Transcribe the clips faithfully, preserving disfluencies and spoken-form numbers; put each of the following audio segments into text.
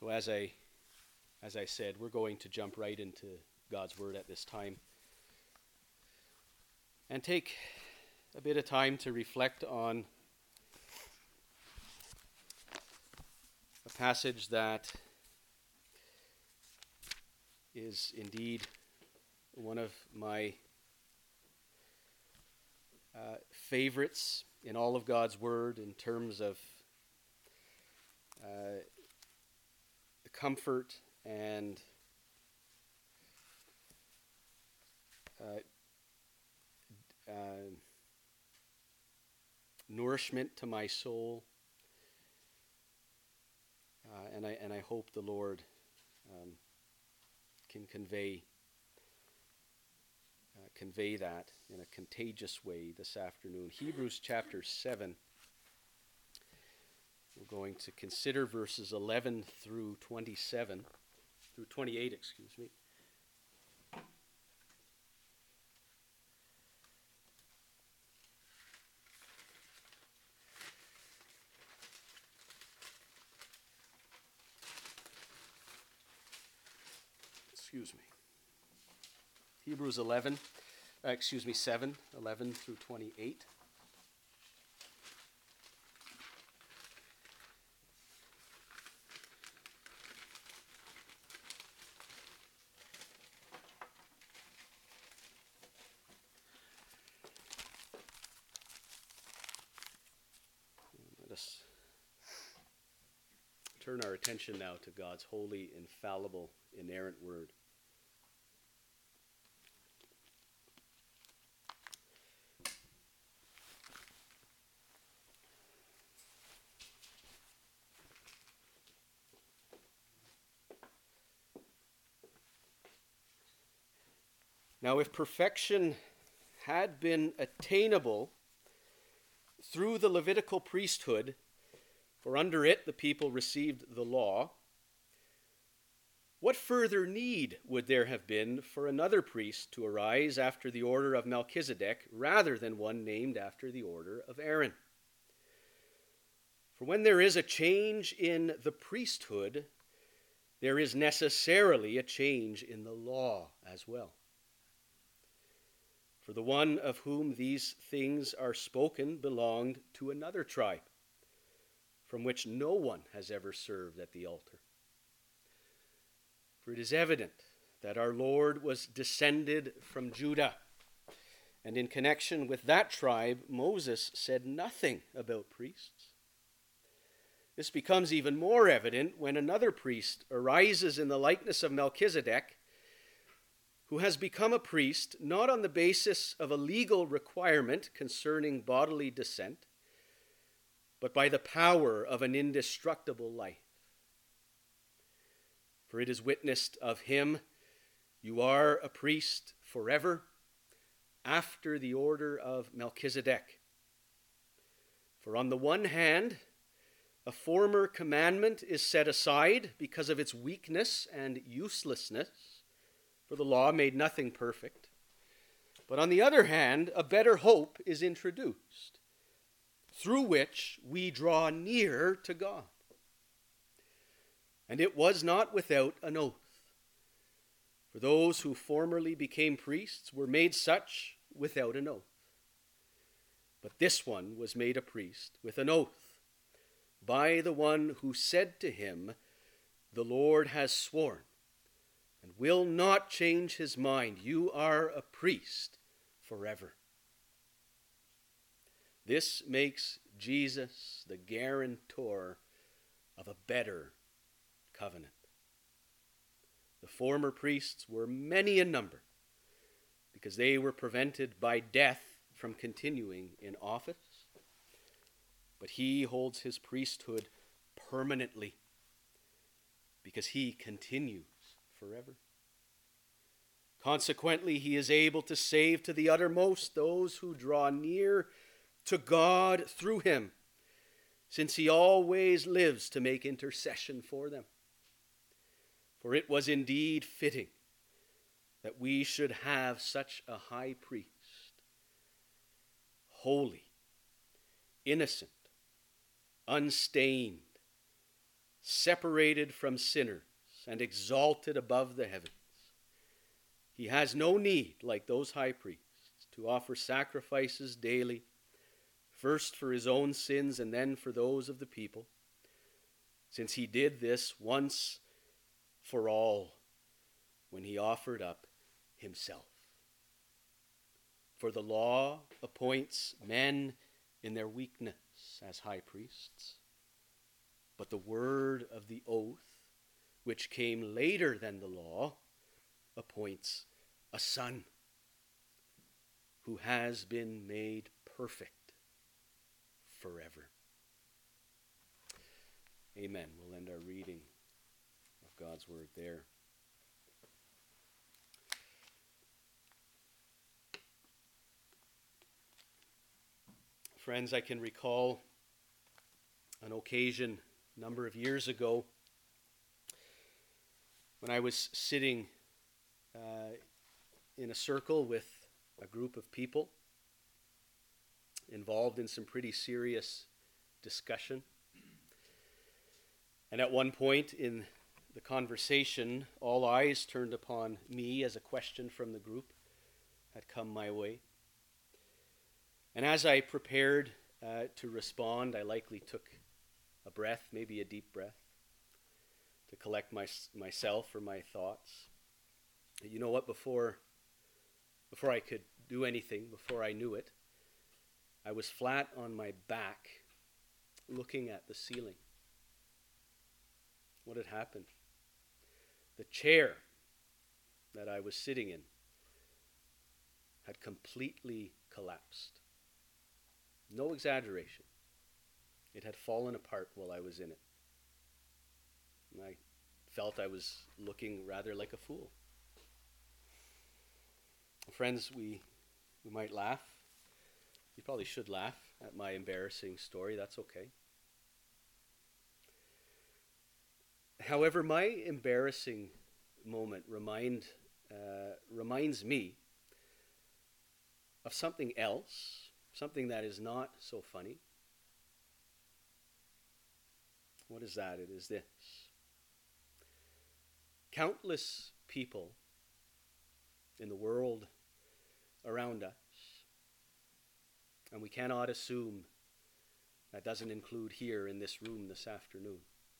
So as I, as I said, we're going to jump right into God's Word at this time and take a bit of time to reflect on a passage that is indeed one of my uh, favorites in all of God's Word in terms of uh, the comfort and uh, uh, nourishment to my soul. Uh, and I and I hope the Lord um, can convey uh, convey that in a contagious way this afternoon. Hebrews chapter seven. We're going to consider verses eleven through twenty-seven, through twenty-eight, excuse me. Excuse me. Hebrews eleven, uh, excuse me, seven, eleven through twenty-eight. Let us turn our attention now to God's holy, infallible, inerrant word. Now, if perfection had been attainable through the Levitical priesthood, for under it the people received the law, what further need would there have been for another priest to arise after the order of Melchizedek rather than one named after the order of Aaron? For when there is a change in the priesthood, there is necessarily a change in the law as well. For the one of whom these things are spoken belonged to another tribe, from which no one has ever served at the altar. For it is evident that our Lord was descended from Judah, and in connection with that tribe, Moses said nothing about priests. This becomes even more evident when another priest arises in the likeness of Melchizedek, who has become a priest not on the basis of a legal requirement concerning bodily descent, but by the power of an indestructible life. For it is witnessed of him, "You are a priest forever, after the order of Melchizedek." For on the one hand, a former commandment is set aside because of its weakness and uselessness, for the law made nothing perfect. But on the other hand, a better hope is introduced, through which we draw near to God. And it was not without an oath. For those who formerly became priests were made such without an oath. But this one was made a priest with an oath, by the one who said to him, "The Lord has sworn, and will not change his mind. You are a priest forever." This makes Jesus the guarantor of a better covenant. The former priests were many in number because they were prevented by death from continuing in office, but he holds his priesthood permanently because he continues forever. Consequently, he is able to save to the uttermost those who draw near to God through him, since he always lives to make intercession for them. For it was indeed fitting that we should have such a high priest, holy, innocent, unstained, separated from sinners and exalted above the heavens. He has no need, like those high priests, to offer sacrifices daily, first for his own sins and then for those of the people, since he did this once for all when he offered up himself. For the law appoints men in their weakness as high priests, but the word of the oath, which came later than the law, appoints a son who has been made perfect forever. Amen. We'll end our reading of God's word there. Friends, I can recall an occasion a number of years ago when I was sitting uh, in a circle with a group of people involved in some pretty serious discussion. And at one point in the conversation, all eyes turned upon me as a question from the group had come my way. And as I prepared uh, to respond, I likely took a breath, maybe a deep breath, to collect my, myself or my thoughts. You know what? Before, before I could do anything, before I knew it, I was flat on my back, looking at the ceiling. What had happened? The chair that I was sitting in had completely collapsed. No exaggeration. It had fallen apart while I was in it. And I felt I was looking rather like a fool. Friends, we, we might laugh. You probably should laugh at my embarrassing story. That's okay. However, my embarrassing moment remind, uh, reminds me of something else, something that is not so funny. What is that? It is this. Countless people in the world around us, and we cannot assume that doesn't include here in this room this afternoon.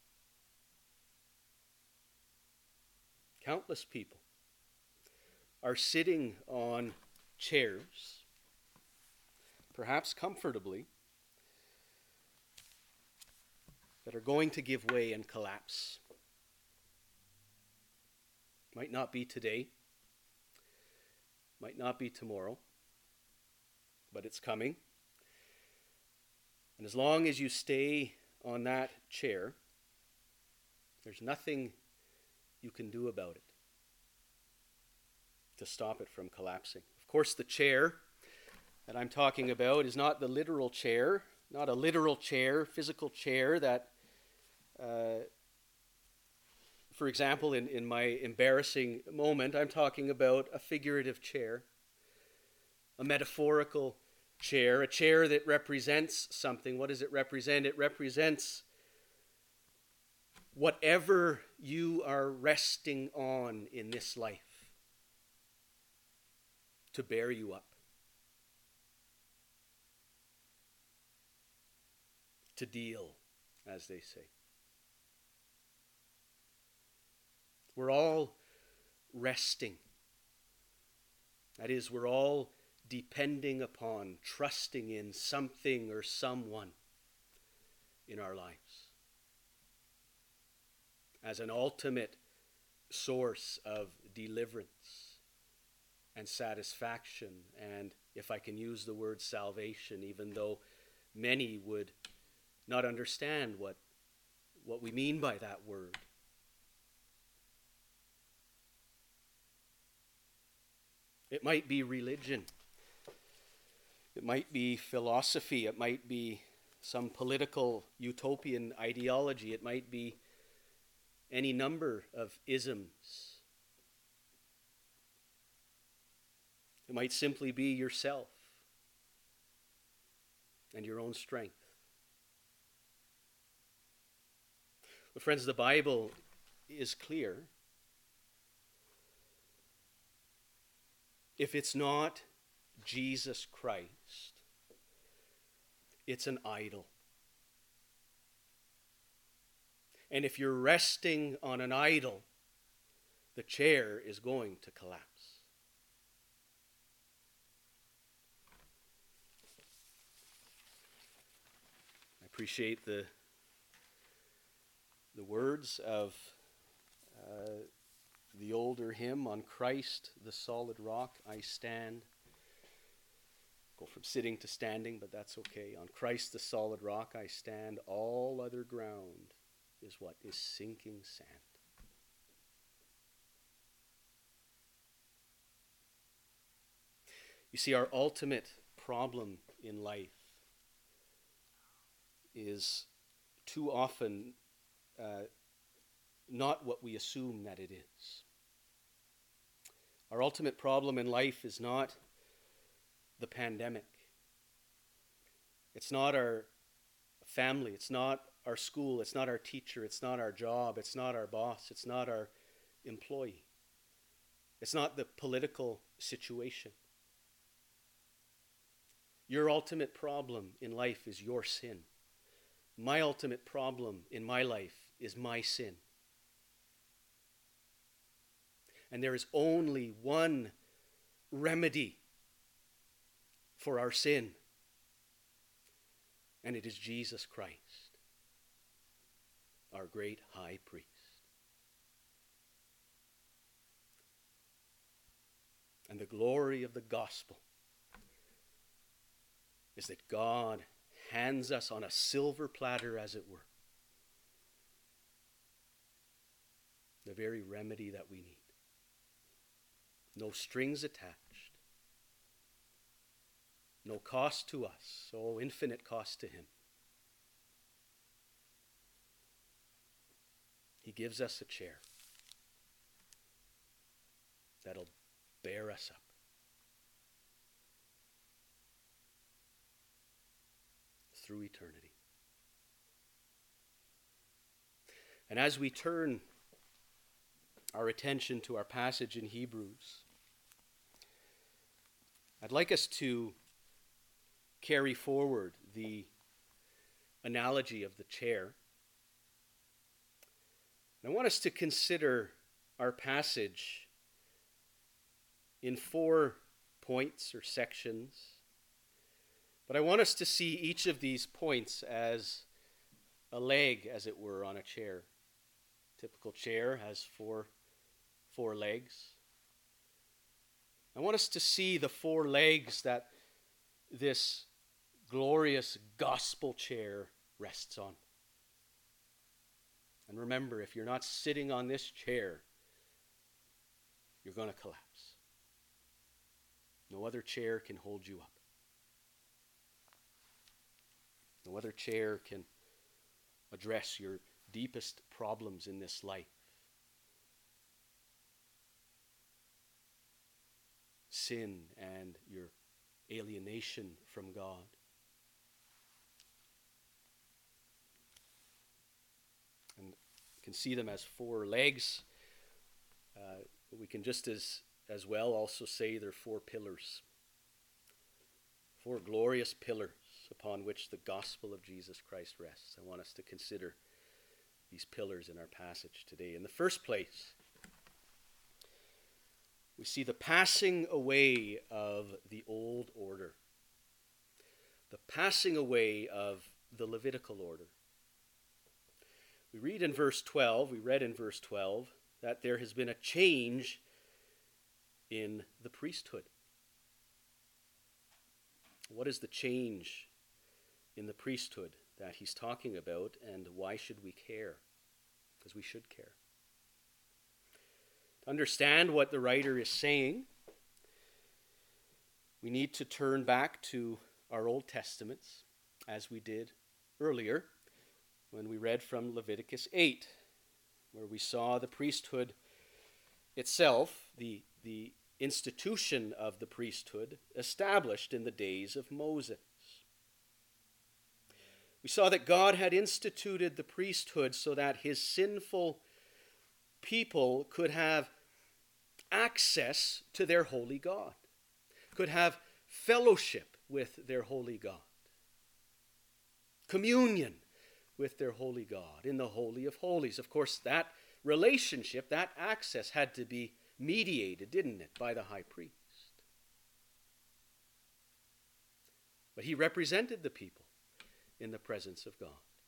Countless people are sitting on chairs, perhaps comfortably, that are going to give way and collapse. Might not be today, might not be tomorrow, but it's coming. And as long as you stay on that chair, there's nothing you can do about it to stop it from collapsing. Of course, the chair that I'm talking about is not the literal chair, not a literal chair, physical chair that, uh, for example, in, in my embarrassing moment, I'm talking about a figurative chair, a metaphorical chair, a chair that represents something. What does it represent? It represents whatever you are resting on in this life to bear you up, to deal, as they say. We're all resting. That is, we're all depending upon, trusting in something or someone in our lives as an ultimate source of deliverance and satisfaction, and if I can use the word salvation, even though many would not understand what, what we mean by that word. It might be religion. It might be philosophy. It might be some political utopian ideology. It might be any number of isms. It might simply be yourself and your own strength. But friends, the Bible is clear. If it's not Jesus Christ, it's an idol. And if you're resting on an idol, the chair is going to collapse. I appreciate the, the words of uh, the older hymn, "On Christ, the solid rock, I stand." Go from sitting to standing, but that's okay. On Christ, the solid rock, I stand. All other ground is what is sinking sand. You see, our ultimate problem in life is too often uh, not what we assume that it is. Our ultimate problem in life is not the pandemic. It's not our family. It's not our school. It's not our teacher. It's not our job. It's not our boss. It's not our employee. It's not the political situation. Your ultimate problem in life is your sin. My ultimate problem in my life is my sin. And there is only one remedy for our sin, and it is Jesus Christ, our great high priest. And the glory of the gospel is that God hands us on a silver platter, as it were, the very remedy that we need. No strings attached. No cost to us. Oh, infinite cost to him. He gives us a chair that'll bear us up. Through eternity. And as we turn our attention to our passage in Hebrews, I'd like us to carry forward the analogy of the chair. And I want us to consider our passage in four points or sections. But I want us to see each of these points as a leg, as it were, on a chair. A typical chair has four, four legs. I want us to see the four legs that this glorious gospel chair rests on. And remember, if you're not sitting on this chair, you're going to collapse. No other chair can hold you up. No other chair can address your deepest problems in this life. Sin and your alienation from God. And you can see them as four legs. Uh, we can just as, as well also say they're four pillars. Four glorious pillars upon which the gospel of Jesus Christ rests. I want us to consider these pillars in our passage today. In the first place, we see the passing away of the old order. The passing away of the Levitical order. We read in verse twelve, we read in verse twelve, that there has been a change in the priesthood. What is the change in the priesthood that he's talking about, and why should we care? Because we should care. To understand what the writer is saying, we need to turn back to our Old Testaments, as we did earlier when we read from Leviticus eight, where we saw the priesthood itself, the, the institution of the priesthood, established in the days of Moses. We saw that God had instituted the priesthood so that his sinful people could have access to their holy God, could have fellowship with their holy God, communion with their holy God in the Holy of Holies. Of course, that relationship, that access had to be mediated, didn't it, by the high priest. But he represented the people in the presence of God.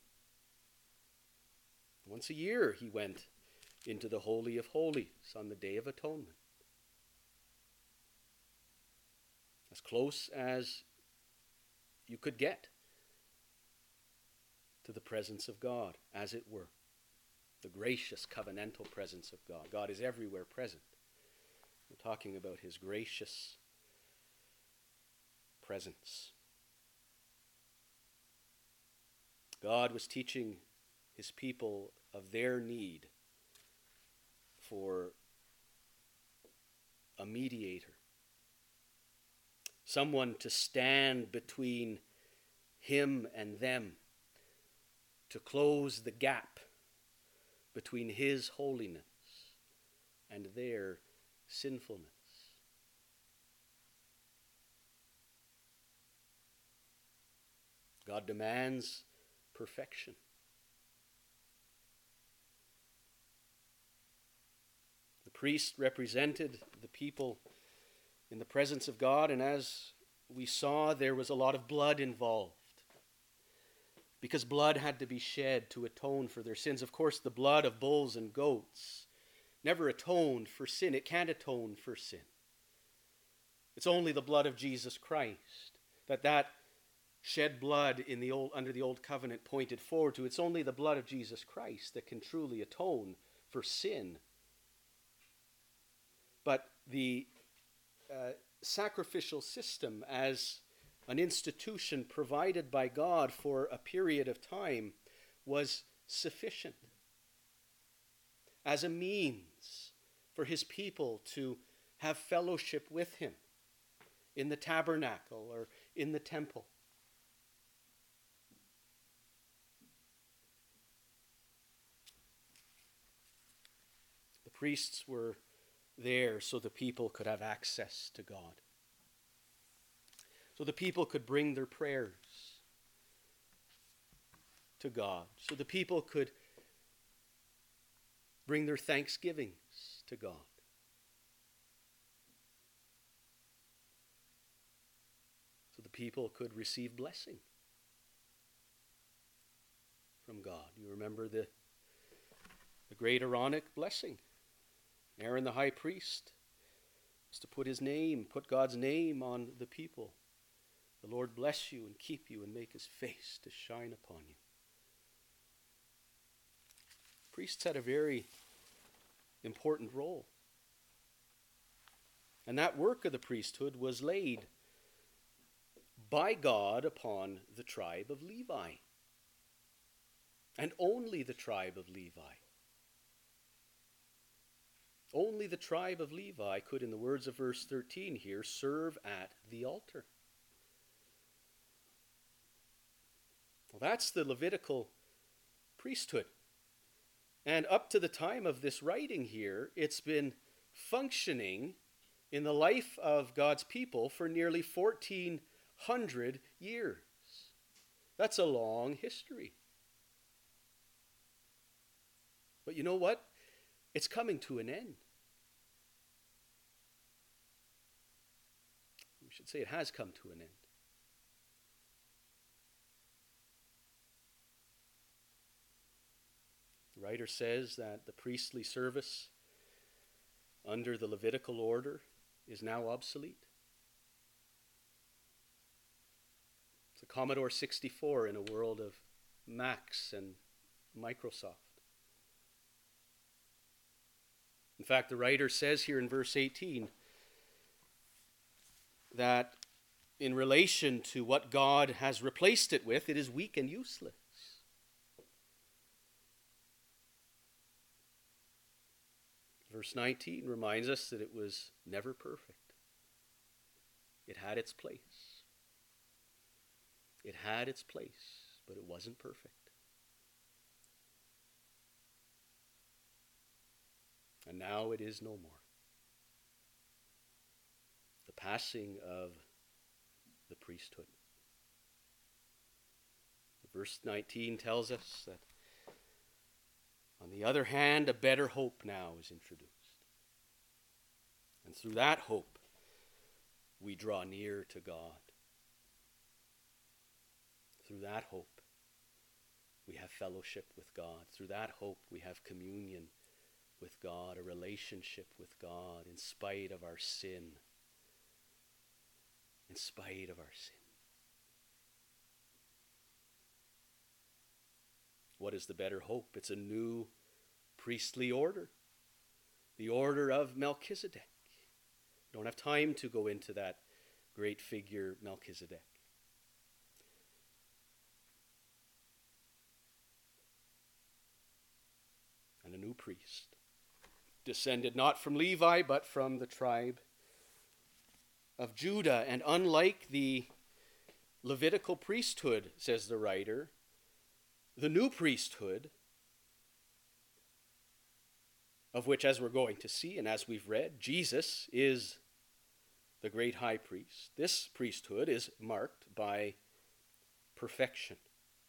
Once a year he went into the Holy of Holies on the Day of Atonement. As close as you could get to the presence of God, as it were. The gracious covenantal presence of God. God is everywhere present. We're talking about his gracious presence. God was teaching his people of their need for a mediator. Someone to stand between him and them, to close the gap between his holiness and their sinfulness. God demands perfection. The priest represented the people in the presence of God, and as we saw, there was a lot of blood involved, because blood had to be shed to atone for their sins. Of course, the blood of bulls and goats never atoned for sin. It can't atone for sin. It's only the blood of Jesus Christ that that shed blood in the old, under the old covenant pointed forward to. It's only the blood of Jesus Christ that can truly atone for sin. But the uh, sacrificial system as an institution provided by God for a period of time was sufficient as a means for his people to have fellowship with him in the tabernacle or in the temple. The priests were there so the people could have access to God. So the people could bring their prayers to God. So the people could bring their thanksgivings to God. So the people could receive blessing from God. You remember the, the great Aaronic blessing. Aaron the high priest was to put his name, put God's name on the people. The Lord bless you and keep you and make his face to shine upon you. Priests had a very important role. And that work of the priesthood was laid by God upon the tribe of Levi. And only the tribe of Levi. Only the tribe of Levi could, in the words of verse thirteen here, serve at the altar. Well, that's the Levitical priesthood. And up to the time of this writing here, it's been functioning in the life of God's people for nearly fourteen hundred years. That's a long history. But you know what? It's coming to an end. We should say it has come to an end. The writer says that the priestly service under the Levitical order is now obsolete. It's a Commodore sixty-four in a world of Macs and Microsoft. In fact, the writer says here in verse eighteen that in relation to what God has replaced it with, it is weak and useless. Verse nineteen reminds us that it was never perfect. It had its place. It had its place. but it wasn't perfect. And now it is no more. The passing of the priesthood. Verse nineteen tells us that, on the other hand, a better hope now is introduced. And through that hope, we draw near to God. Through that hope, we have fellowship with God. Through that hope, we have communion with God, a relationship with God in spite of our sin. In spite of our sin. What is the better hope? It's a new priestly order. The order of Melchizedek. We don't have time to go into that great figure, Melchizedek. And a new priest, descended not from Levi, but from the tribe of Judah. And unlike the Levitical priesthood, says the writer, the new priesthood, of which, as we're going to see and as we've read, Jesus is the great high priest. This priesthood is marked by perfection.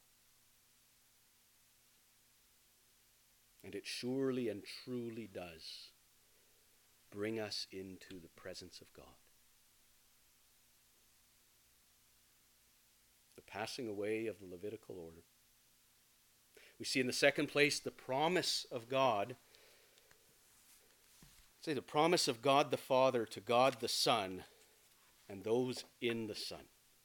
And it surely and truly does bring us into the presence of God. The passing away of the Levitical order. We see in the second place the promise of God. Say the promise of God the Father to God the Son and those in the Son.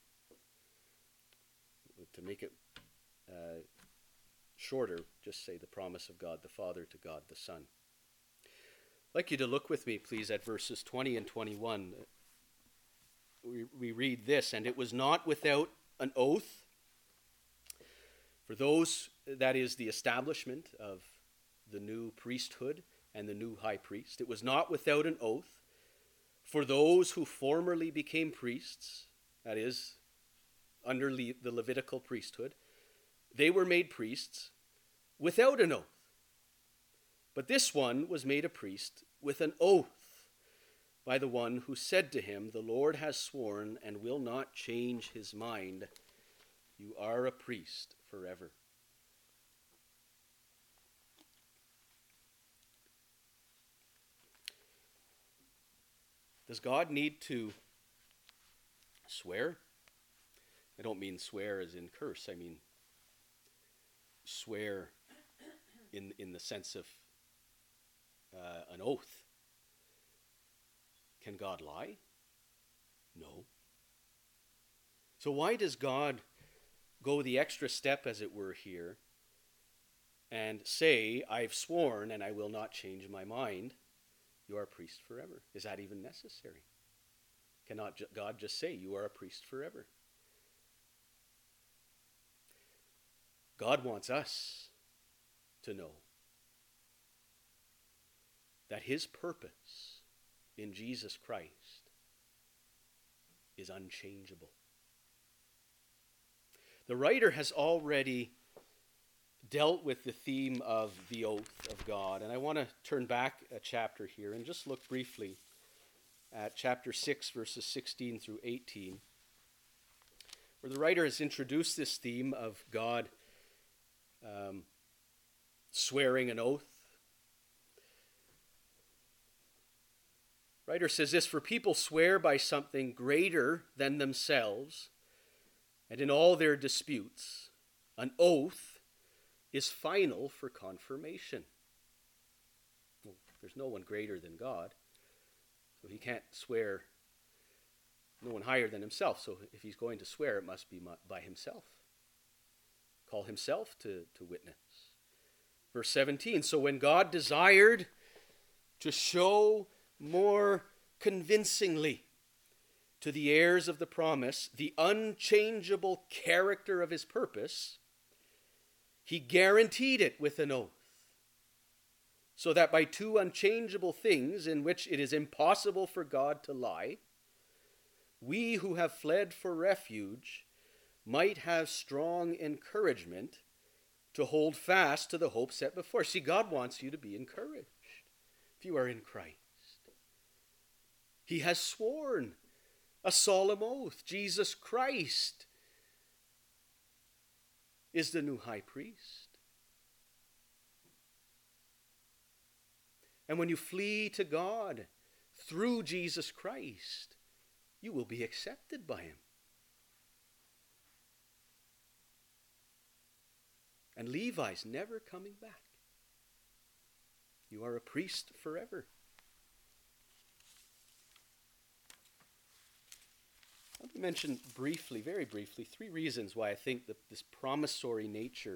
To make it uh, shorter, just say the promise of God the Father to God the Son. I'd like you to look with me, please, at verses twenty and twenty-one. We, we read this, and it was not without an oath for those, that is the establishment of the new priesthood and the new high priest. It was not without an oath for those who formerly became priests, that is, under Le- the Levitical priesthood. They were made priests without an oath. But this one was made a priest with an oath by the one who said to him, "The Lord has sworn and will not change his mind. You are a priest forever." Does God need to swear? I don't mean swear as in curse. I mean swear in, in the sense of uh, an oath. Can God lie? No. So why does God go the extra step, as it were, here and say, "I've sworn and I will not change my mind. You are a priest forever"? Is that even necessary? Cannot God just say, "You are a priest forever"? God wants us to know that his purpose in Jesus Christ is unchangeable. The writer has already dealt with the theme of the oath of God, and I want to turn back a chapter here and just look briefly at chapter six, verses sixteen through eighteen, where the writer has introduced this theme of God um, swearing an oath. The writer says this: "For people swear by something greater than themselves, and in all their disputes, an oath is final for confirmation." Well, there's no one greater than God, so he can't swear, no one higher than himself. So if he's going to swear, it must be by himself. Call himself to, to witness. Verse seventeen, "So when God desired to show more convincingly to the heirs of the promise the unchangeable character of his purpose, he guaranteed it with an oath, so that by two unchangeable things in which it is impossible for God to lie, we who have fled for refuge might have strong encouragement to hold fast to the hope set before. See, God wants you to be encouraged if you are in Christ. He has sworn a solemn oath. Jesus Christ is the new high priest. And when you flee to God through Jesus Christ, you will be accepted by him. And Levi's never coming back. You are a priest forever. Let me mention briefly, very briefly, three reasons why I think that this promissory nature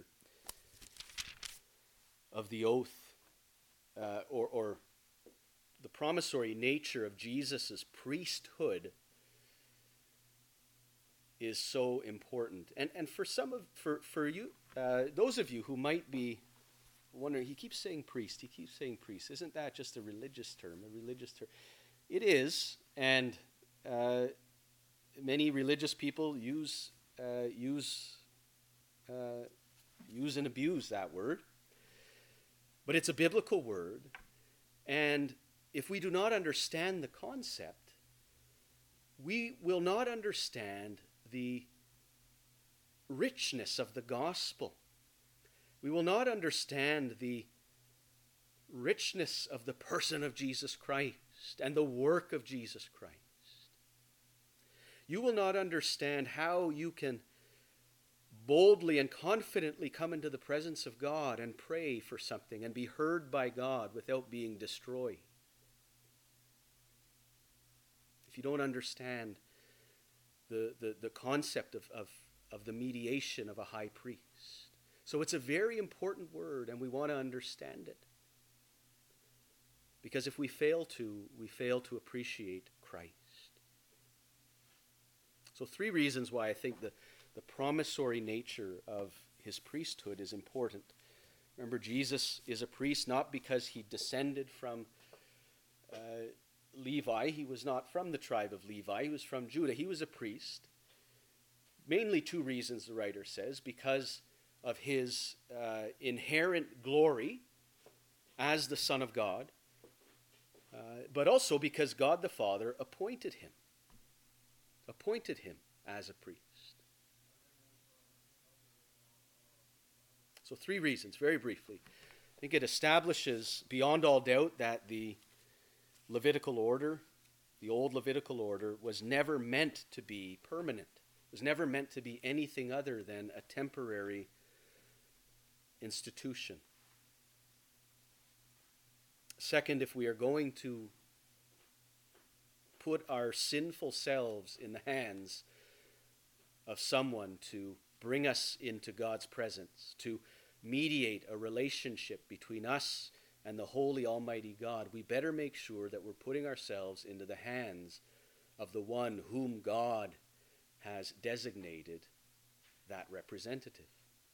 of the oath, uh, or, or the promissory nature of Jesus' priesthood is so important. And and for some of, for, for you, uh, those of you who might be wondering, he keeps saying priest, he keeps saying priest. Isn't that just a religious term, a religious term? It is, and uh, many religious people use uh, use uh, use and abuse that word, but it's a biblical word, and if we do not understand the concept, we will not understand the richness of the gospel. We will not understand the richness of the person of Jesus Christ and the work of Jesus Christ. You will not understand how you can boldly and confidently come into the presence of God and pray for something and be heard by God without being destroyed. If you don't understand the, the, the concept of, of, of the mediation of a high priest. So it's a very important word, and we want to understand it. Because if we fail to, we fail to appreciate Christ. So three reasons why I think the, the promissory nature of his priesthood is important. Remember, Jesus is a priest not because he descended from uh, Levi. He was not from the tribe of Levi. He was from Judah. He was a priest. Mainly two reasons, the writer says, because of his uh, inherent glory as the Son of God, uh, but also because God the Father appointed him, appointed him as a priest. So three reasons, very briefly. I think it establishes beyond all doubt that the Levitical order, the old Levitical order, was never meant to be permanent. It was never meant to be anything other than a temporary institution. Second, if we are going to put our sinful selves in the hands of someone to bring us into God's presence, to mediate a relationship between us and the holy almighty God, we better make sure that we're putting ourselves into the hands of the one whom God has designated that representative.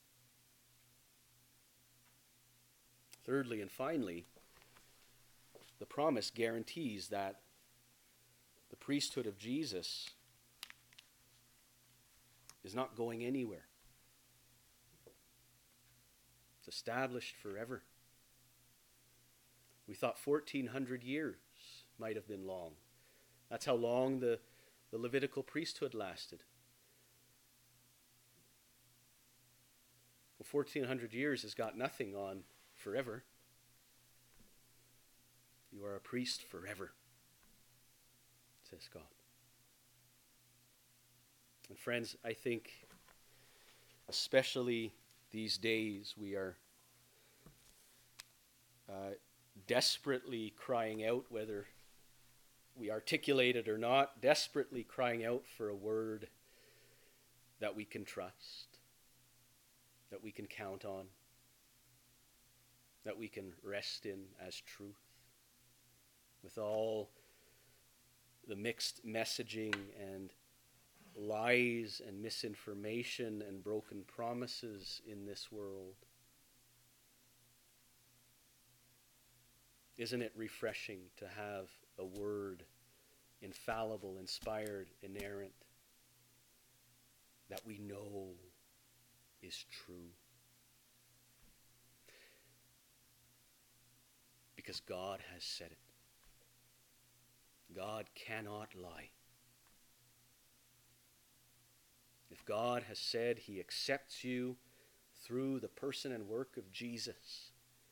Thirdly and finally, the promise guarantees that the priesthood of Jesus is not going anywhere. It's established forever. We thought fourteen hundred years might have been long. That's how long the, the Levitical priesthood lasted. Well, fourteen hundred years has got nothing on forever. You are a priest forever, says God. And friends, I think especially these days we are uh, desperately crying out, whether we articulate it or not, desperately crying out for a word that we can trust, that we can count on, that we can rest in as truth. With all the mixed messaging and lies and misinformation and broken promises in this world, isn't it refreshing to have a word, infallible, inspired, inerrant, that we know is true. Because God has said it. God cannot lie. If God has said he accepts you through the person and work of Jesus,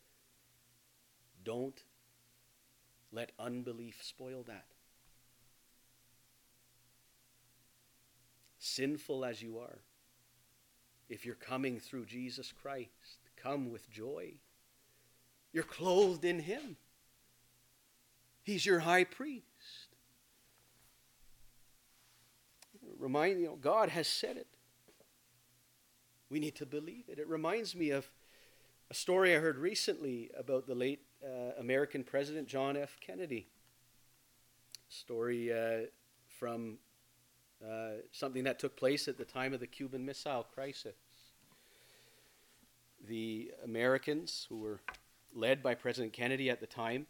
don't let unbelief spoil that. Sinful as you are, if you're coming through Jesus Christ, come with joy. You're clothed in him. He's your high priest. Remind you know, God has said it. We need to believe it. It reminds me of a story I heard recently about the late uh, American President John F. Kennedy. Story uh, from uh, something that took place at the time of the Cuban Missile Crisis. The Americans, who were led by President Kennedy at the time,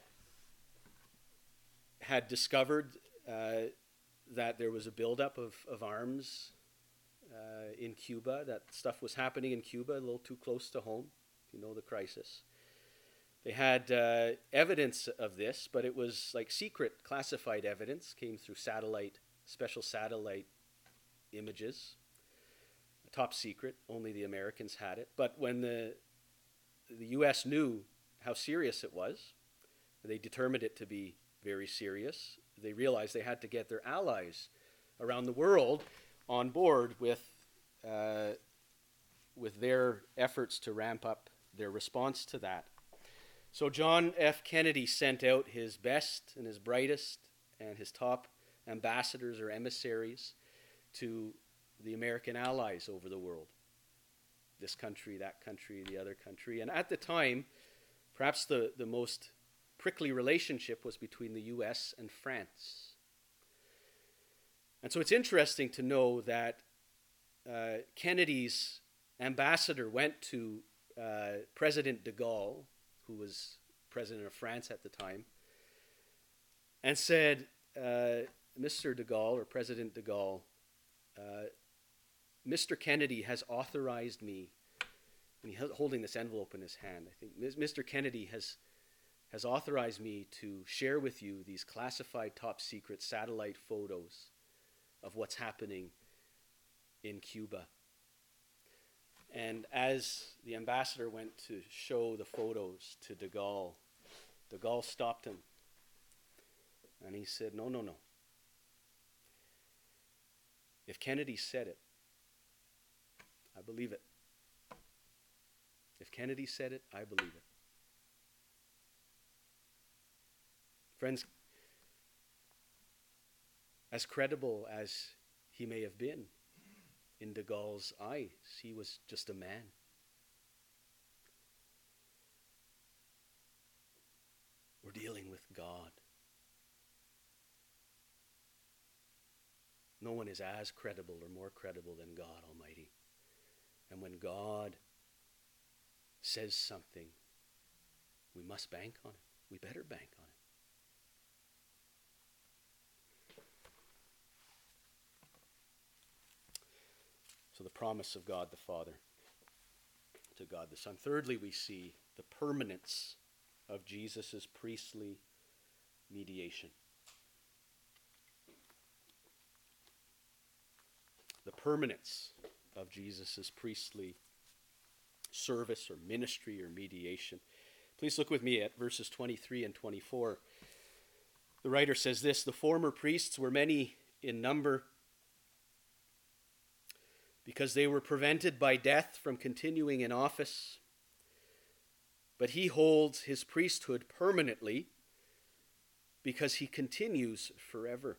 had discovered uh, that there was a buildup of, of arms uh, in Cuba, that stuff was happening in Cuba a little too close to home, if you know the crisis. They had uh, evidence of this, but it was like secret, classified evidence, came through satellite, special satellite images, top secret, only the Americans had it. But when the, the U S knew how serious it was, they determined it to be very serious. They realized they had to get their allies around the world on board with uh, with their efforts to ramp up their response to that. So John F. Kennedy sent out his best and his brightest and his top ambassadors or emissaries to the American allies over the world. This country, that country, the other country. And at the time, perhaps the, the most prickly relationship was between the U S and France. And so it's interesting to know that uh, Kennedy's ambassador went to uh, President de Gaulle, who was president of France at the time, and said, uh, Mister de Gaulle, or President de Gaulle, uh, Mister Kennedy has authorized me, and he's holding this envelope in his hand, I think, Mister Kennedy has has authorized me to share with you these classified top secret satellite photos of what's happening in Cuba. And as the ambassador went to show the photos to de Gaulle, de Gaulle stopped him. And he said, no, no, no. If Kennedy said it, I believe it. If Kennedy said it, I believe it. Friends, as credible as he may have been in de Gaulle's eyes, he was just a man. We're dealing with God. No one is as credible or more credible than God Almighty. And when God says something, we must bank on it. We better bank on it. So the promise of God the Father to God the Son. Thirdly, we see the permanence of Jesus' priestly mediation. The permanence of Jesus' priestly service or ministry or mediation. Please look with me at verses twenty-three and twenty-four. The writer says this, the former priests were many in number because they were prevented by death from continuing in office. But he holds his priesthood permanently because he continues forever.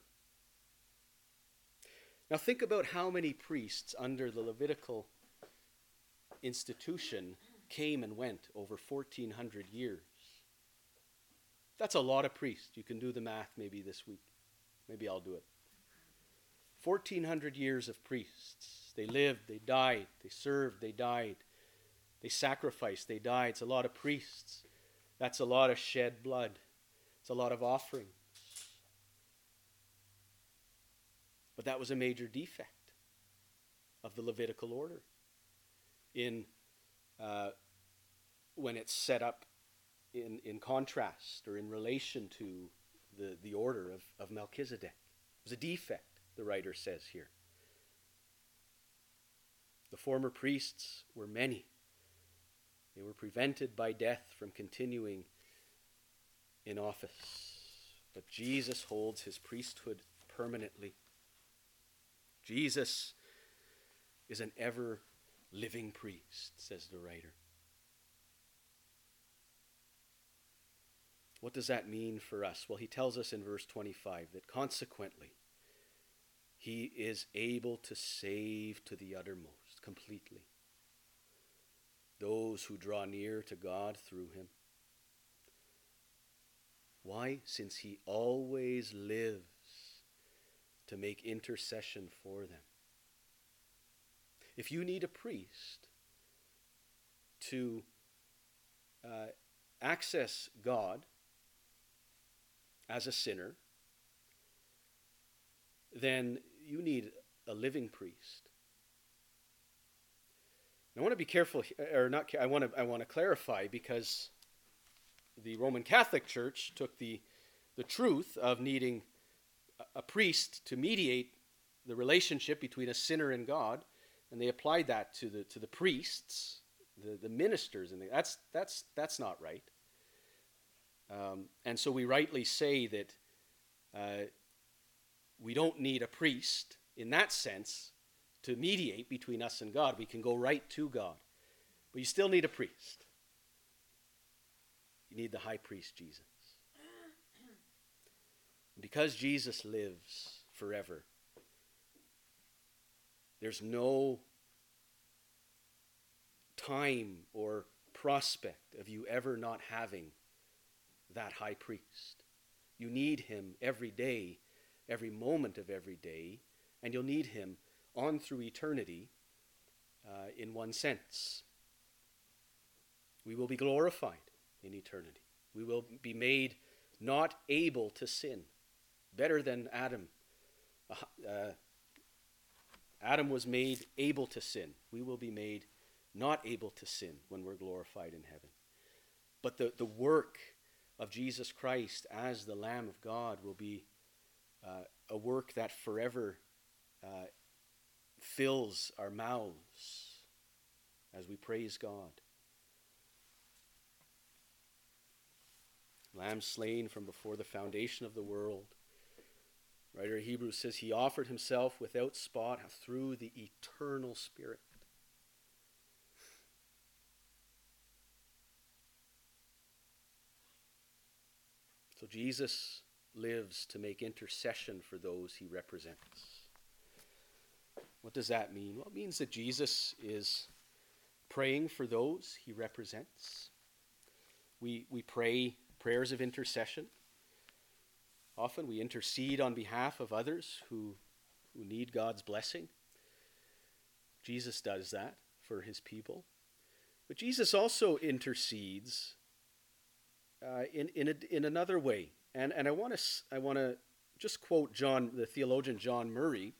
Now think about how many priests under the Levitical institution came and went over fourteen hundred years. That's a lot of priests. You can do the math maybe this week. Maybe I'll do it. fourteen hundred years of priests. They lived, they died, they served, they died. They sacrificed, they died. It's a lot of priests. That's a lot of shed blood. It's a lot of offerings. But that was a major defect. of the Levitical order in uh, when it's set up in, in contrast or in relation to the, the order of, of Melchizedek. It was a defect, the writer says here. The former priests were many. They were prevented by death from continuing in office. But Jesus holds his priesthood permanently. Jesus is an ever-living priest, says the writer. What does that mean for us? Well, he tells us in verse twenty-five that consequently, he is able to save to the uttermost, completely, those who draw near to God through him. Why? Since he always lives to make intercession for them. If you need a priest to uh, access God as a sinner, then you need a living priest. I want to be careful, or not. I want to. I want to clarify, because the Roman Catholic Church took the the truth of needing a, a priest to mediate the relationship between a sinner and God, and they applied that to the to the priests, the, the ministers, and the, that's that's that's not right. Um, and so we rightly say that uh, we don't need a priest in that sense to mediate between us and God. We can go right to God. But you still need a priest. You need the high priest, Jesus. Because Jesus lives forever, there's no time or prospect of you ever not having that high priest. You need him every day, every moment of every day, and you'll need him on through eternity uh, in one sense. We will be glorified in eternity. We will be made not able to sin, better than Adam. Uh, uh, Adam was made able to sin. We will be made not able to sin when we're glorified in heaven. But the, the work of Jesus Christ as the Lamb of God will be uh, a work that forever uh, fills our mouths as we praise God. Lamb slain from before the foundation of the world. Writer of Hebrews says he offered himself without spot through the eternal Spirit. So Jesus lives to make intercession for those he represents. What does that mean? Well, it means that Jesus is praying for those he represents. We, we pray prayers of intercession. Often we intercede on behalf of others who, who need God's blessing. Jesus does that for his people. But Jesus also intercedes uh, in, in, a, in another way. And, and I want to I want to just quote John, the theologian John Murray,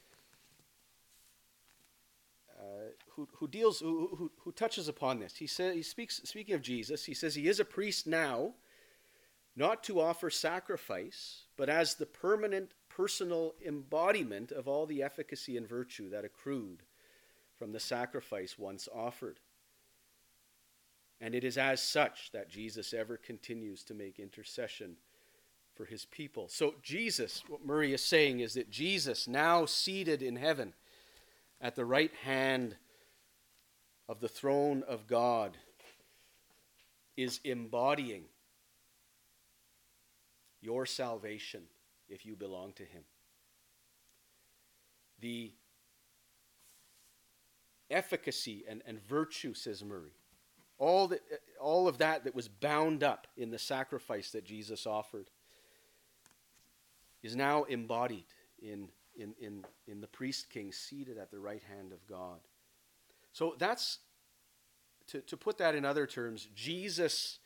uh, who, who deals who, who, who touches upon this. He says he speaks speaking of Jesus, he says he is a priest now, not to offer sacrifice, but as the permanent personal embodiment of all the efficacy and virtue that accrued from the sacrifice once offered. And it is as such that Jesus ever continues to make intercession for his people. So Jesus, what Murray is saying is that Jesus, now seated in heaven at the right hand of the throne of God, is embodying your salvation if you belong to him. The efficacy and, and virtue, says Murray, all, that, all of that that was bound up in the sacrifice that Jesus offered is now embodied in, in, in, in the priest king seated at the right hand of God. So that's, to, to put that in other terms, Jesus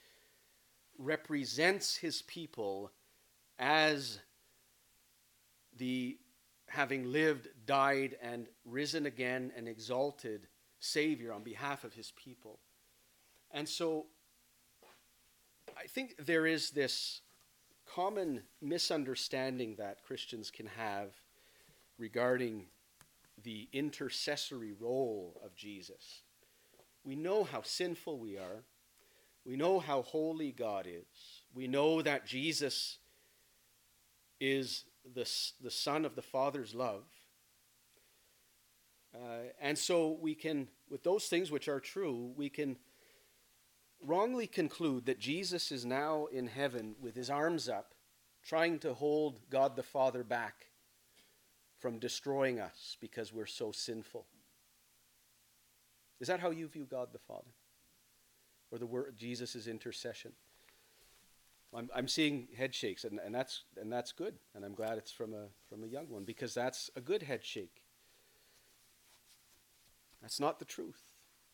represents his people as the having lived, died, and risen again, and exalted Savior on behalf of his people. And so I think there is this common misunderstanding that Christians can have regarding the intercessory role of Jesus. We know how sinful we are. We know how holy God is. We know that Jesus is the, the Son of the Father's love. Uh, and so we can, with those things which are true, we can wrongly conclude that Jesus is now in heaven with his arms up, trying to hold God the Father back from destroying us because we're so sinful. Is that how you view God the Father? Or the word Jesus' intercession? I'm, I'm seeing head shakes, and, and that's and that's good. And I'm glad it's from a from a young one, because that's a good head shake. That's not the truth.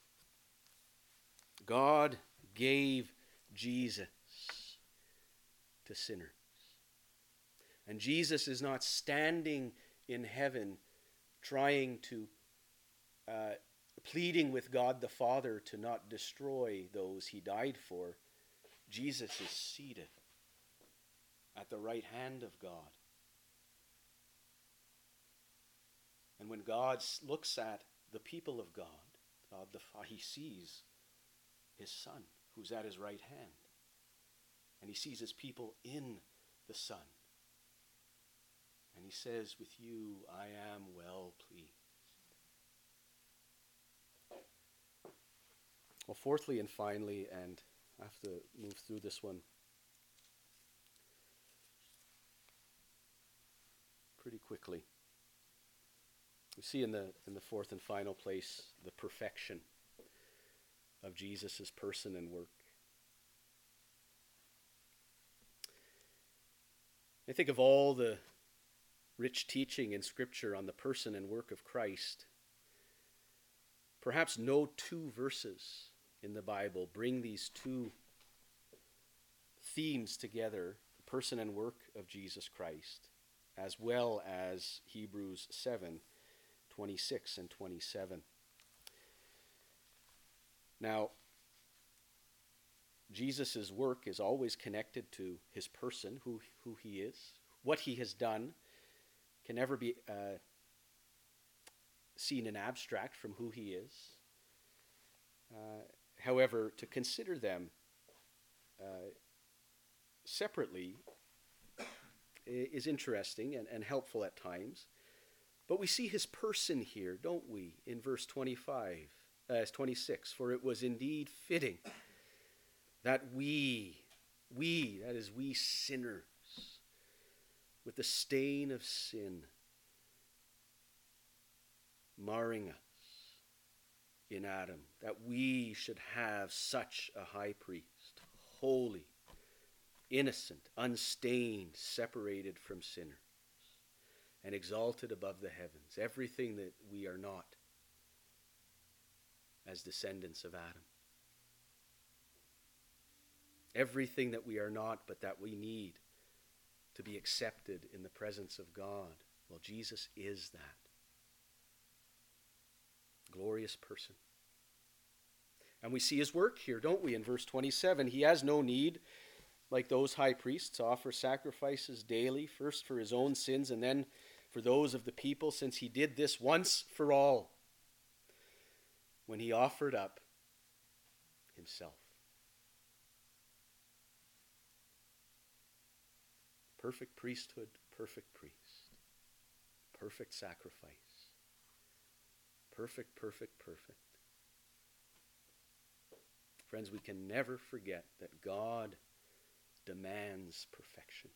God gave Jesus to sinners. And Jesus is not standing in heaven trying to, uh, pleading with God the Father to not destroy those he died for. Jesus is seated at the right hand of God. And when God looks at the people of God, God the Father, he sees his Son who's at his right hand. And he sees his people in the Son. And he says, with you I am well pleased. Well, fourthly and finally, and I have to move through this one pretty quickly. We see in the in the fourth and final place the perfection of Jesus' person and work. I think of all the rich teaching in Scripture on the person and work of Christ, perhaps no two verses in the Bible bring these two themes together, the person and work of Jesus Christ, as well as Hebrews seven, twenty-six and twenty-seven. Now, Jesus' work is always connected to his person, who, who he is. What he has done can never be uh, seen in abstract from who he is. Uh, however, to consider them uh, separately is interesting and, and helpful at times. But we see his person here, don't we, in verse twenty-five, uh, twenty-six. For it was indeed fitting that we, we, that is we sinners, with the stain of sin marring us in Adam, that we should have such a high priest, holy, innocent, unstained, separated from sinners, and exalted above the heavens, everything that we are not as descendants of Adam. Everything that we are not, but that we need to be accepted in the presence of God. Well, Jesus is that. Glorious person. And we see his work here, don't we? In verse twenty-seven, he has no need, like those high priests, to offer sacrifices daily, first for his own sins and then for those of the people, since he did this once for all when he offered up himself. Perfect priesthood, perfect priest, perfect sacrifice. Perfect, perfect, perfect. Friends, we can never forget that God demands perfection.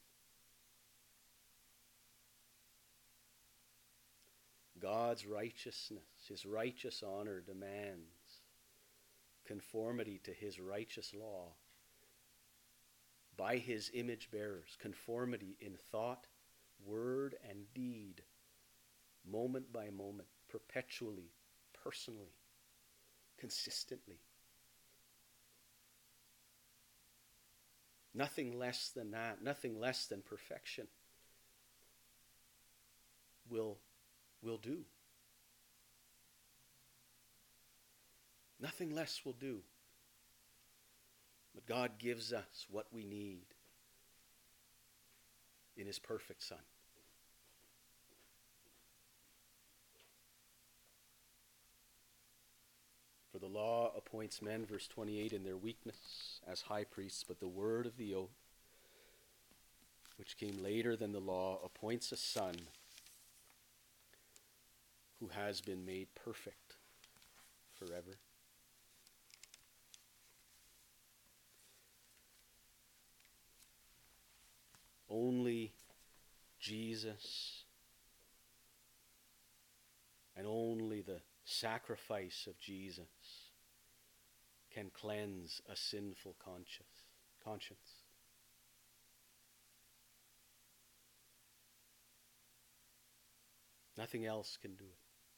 God's righteousness, his righteous honor demands conformity to his righteous law by his image bearers, conformity in thought, word, and deed, moment by moment, perpetually, personally, consistently. Nothing less than that, nothing less than perfection. will, will do. Nothing less will do. But God gives us what we need in his perfect Son. For the law appoints men, verse twenty-eight, in their weakness as high priests, but the word of the oath, which came later than the law, appoints a Son who has been made perfect forever. Only Jesus and only the sacrifice of Jesus can cleanse a sinful conscience. conscience. Nothing else can do it.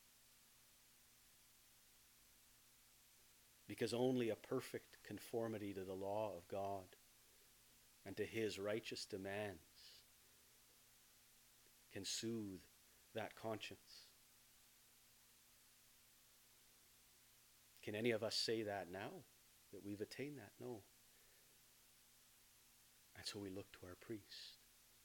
Because only a perfect conformity to the law of God and to his righteous demands can soothe that conscience. Can any of us say that now, that we've attained that? No. And so we look to our priest.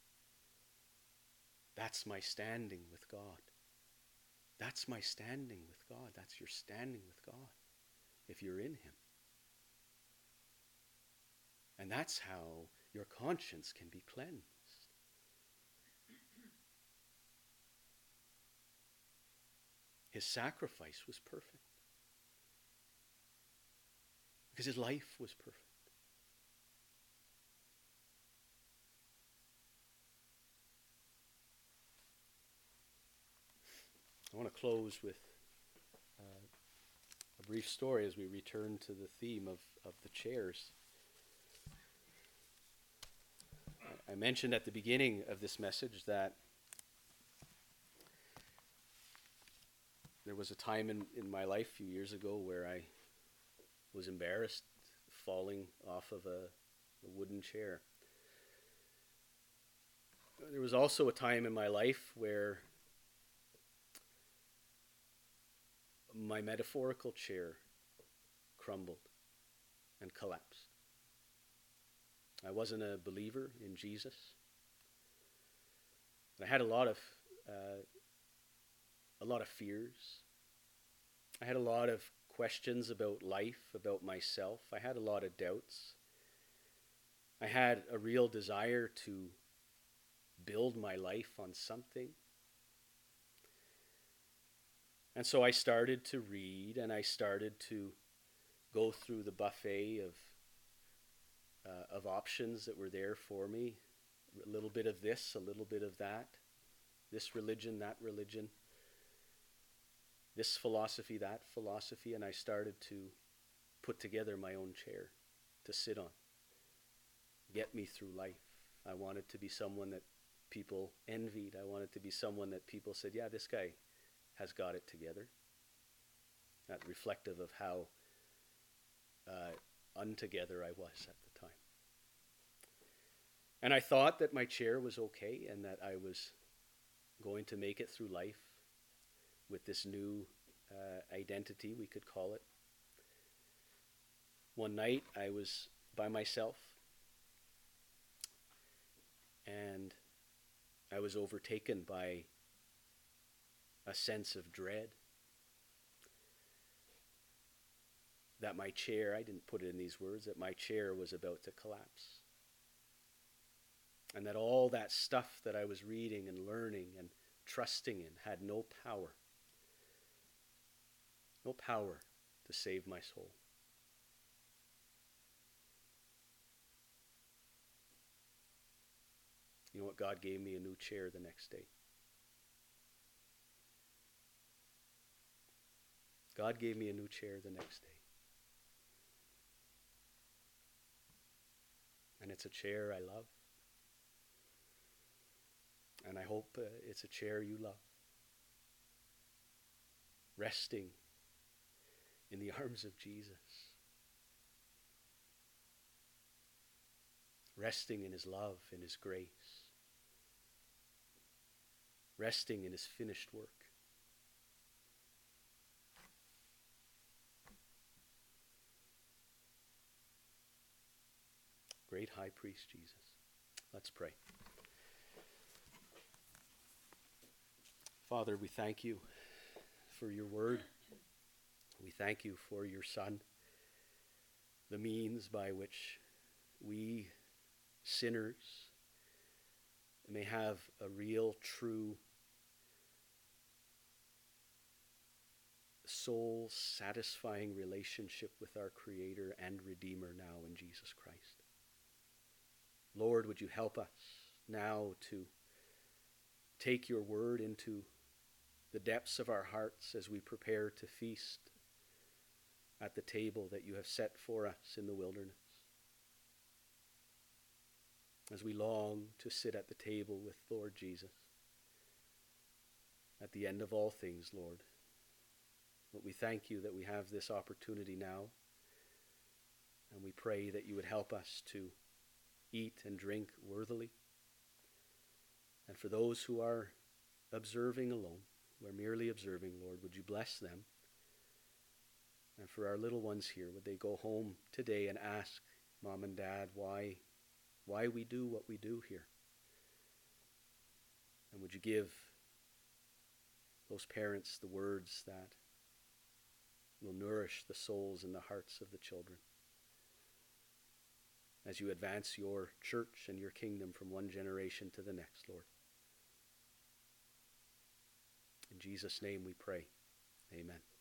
That's my standing with God. That's my standing with God. That's your standing with God, if you're in him. And that's how your conscience can be cleansed. His sacrifice was perfect. Because his life was perfect. I want to close with uh, a brief story as we return to the theme of, of the chairs. I mentioned at the beginning of this message that there was a time in, in my life a few years ago where I was embarrassed falling off of a, a wooden chair. There was also a time in my life where my metaphorical chair crumbled and collapsed. I wasn't a believer in Jesus. I had a lot of uh, a lot of fears. I had a lot of questions about life, about myself. I had a lot of doubts. I had a real desire to build my life on something. And so I started to read, and I started to go through the buffet of uh, of options that were there for me. A little bit of this, a little bit of that. This religion, that religion. This philosophy, that philosophy. And I started to put together my own chair to sit on. Get me through life. I wanted to be someone that people envied. I wanted to be someone that people said, yeah, this guy has got it together. Not reflective of how uh, untogether I was at the time. And I thought that my chair was okay and that I was going to make it through life with this new uh, identity, we could call it. One night I was by myself and I was overtaken by a sense of dread that my chair, I didn't put it in these words, that my chair was about to collapse. And that all that stuff that I was reading and learning and trusting in had no power. No power to save my soul. You know what? God gave me a new chair the next day. God gave me a new chair the next day. And it's a chair I love. And I hope uh, it's a chair you love. Resting in the arms of Jesus. Resting in his love, in his grace. resting in his finished work. Great high priest Jesus. Let's pray. Father, we thank you for your word. We thank you for your Son, the means by which we sinners may have a real, true, soul-satisfying relationship with our Creator and Redeemer now in Jesus Christ. Lord, would you help us now to take your word into the depths of our hearts as we prepare to feast at the table that you have set for us in the wilderness. As we long to sit at the table with Lord Jesus at the end of all things, Lord. But we thank you that we have this opportunity now, and we pray that you would help us to eat and drink worthily. And for those who are observing alone, who are merely observing, Lord, would you bless them? And for our little ones here, would they go home today and ask Mom and Dad why, why we do what we do here? And would you give those parents the words that will nourish the souls and the hearts of the children as you advance your church and your kingdom from one generation to the next, Lord. In Jesus' name we pray. Amen.